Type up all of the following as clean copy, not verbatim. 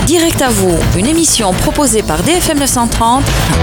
Direct à vous, une émission proposée par DFM 930.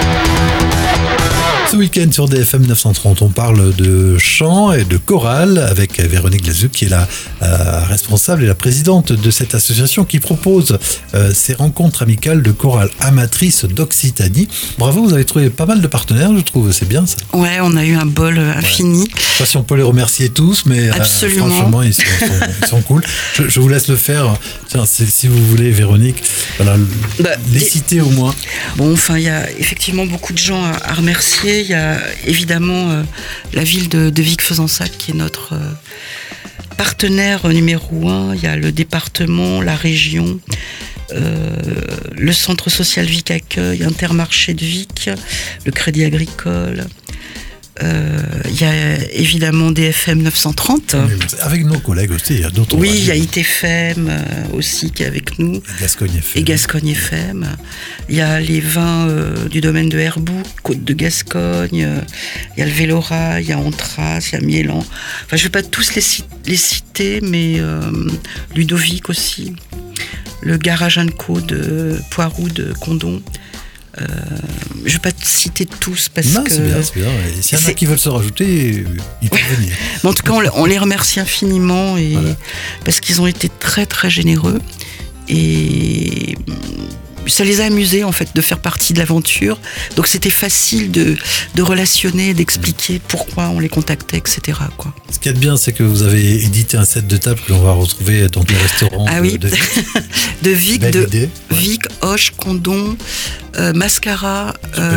Ce week-end sur DFM 930, on parle de chant et de chorale avec Véronique Glazuc qui est la responsable et la présidente de cette association qui propose ces rencontres amicales de chorale amatrice d'Occitanie. Bravo, vous avez trouvé pas mal de partenaires, je trouve, c'est bien ça. Ouais, on a eu un bol infini. Ouais. Je sais pas si on peut les remercier tous, mais franchement, ils sont cool. Je vous laisse le faire. Tiens, si vous voulez, Véronique, voilà, les citer au moins. Bon, enfin, il y a effectivement beaucoup de gens à remercier. Il y a évidemment la ville de Vic-Fezensac qui est notre partenaire numéro 1. Il y a le département, la région, le centre social Vic Accueil, Intermarché de Vic, le Crédit Agricole. Il y a évidemment DFM 930. Avec nos collègues aussi, il y a d'autres. Oui, il y a ITFM aussi qui est avec nous. Et Gascogne FM. Il y a les vins du domaine de Herboux, Côte de Gascogne. Il y a le Vélorail, il y a Antras, il y a Miélan. Enfin, je ne vais pas tous les citer, mais Ludovic aussi. Le garage Co de Poiroux de Condon. Je ne vais pas citer tous parce que... C'est bien. Et s'il y en a qui veulent se rajouter, ils peuvent venir. Mais en tout cas, on les remercie infiniment parce qu'ils ont été très très généreux et ça les a amusés en fait de faire partie de l'aventure. Donc c'était facile de relationner, d'expliquer pourquoi on les contactait, etc. quoi. Ce qui est bien, c'est que vous avez édité un set de table que l'on va retrouver dans les restaurants de Vic. De Vic, Vic, Hoche, Condon, Mascara,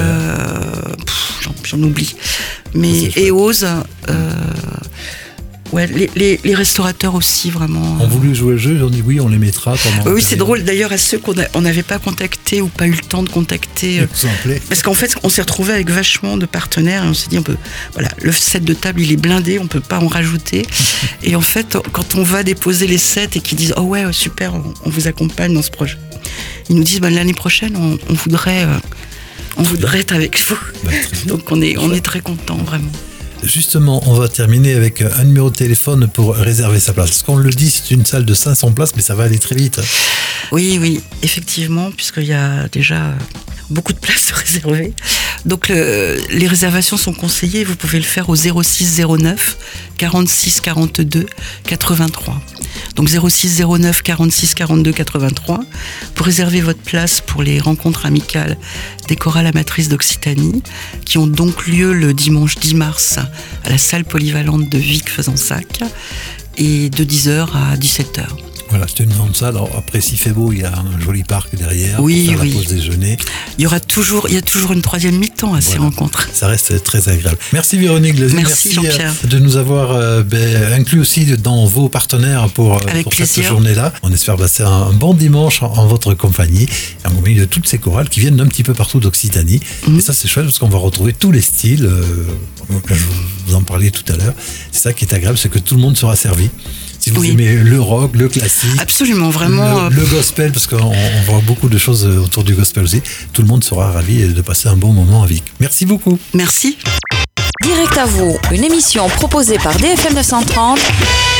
j'en oublie. Mais Eose, ouais, les restaurateurs aussi, vraiment. On voulu jouer le jeu, ils ont dit oui, on les mettra. Oui, c'est drôle. D'ailleurs, à ceux qu'on n'avait pas contactés ou pas eu le temps de contacter. Parce qu'en fait, on s'est retrouvé avec vachement de partenaires et on s'est dit, le set de table, il est blindé, on peut pas en rajouter. Et en fait, quand on va déposer les sets et qu'ils disent, oh ouais, super, on vous accompagne dans ce projet. Ils nous disent, l'année prochaine, on voudrait être avec vous. Donc on est très contents, vraiment. Justement, on va terminer avec un numéro de téléphone pour réserver sa place. Parce qu'on le dit, c'est une salle de 500 places, mais ça va aller très vite. Oui, effectivement, puisqu'il y a déjà beaucoup de places réservées. Donc les réservations sont conseillées. Vous pouvez le faire au 06 09 46 42 83. Donc 06 09 46 42 83 pour réserver votre place pour les rencontres amicales des chorales amatrices d'Occitanie qui ont donc lieu le dimanche 10 mars à la salle polyvalente de Vic-Fezensac et de 10h à 17h. Voilà, c'est une grande salle. Alors après, s'il fait beau, il y a un joli parc derrière. Oui. Pour faire la pause déjeuner. Il y a toujours une troisième mi-temps à ces rencontres. Ça reste très agréable. Merci Véronique Glazuc. Merci Jean-Pierre. De nous avoir inclus aussi dans vos partenaires pour cette journée-là. On espère passer un bon dimanche en votre compagnie, en compagnie de toutes ces chorales qui viennent d'un petit peu partout d'Occitanie. Et ça, c'est chouette parce qu'on va retrouver tous les styles. Je vous en parlais tout à l'heure. C'est ça qui est agréable, c'est que tout le monde sera servi. Si vous aimez le rock, le classique, absolument, vraiment, le gospel, parce qu'on voit beaucoup de choses autour du gospel aussi, tout le monde sera ravi de passer un bon moment avec. Merci beaucoup. Merci. Direct à vous, une émission proposée par DFM 930